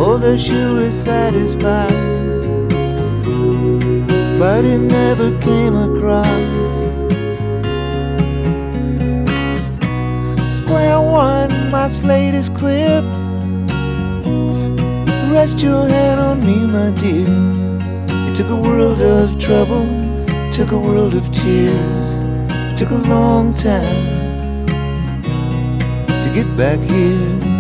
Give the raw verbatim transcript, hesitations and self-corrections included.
told her she was satisfied, but it never came across. Square one, my slate is clear. Rest your hand on me, my dear. It took a world of trouble, took a world of tears, took a long time to get back here.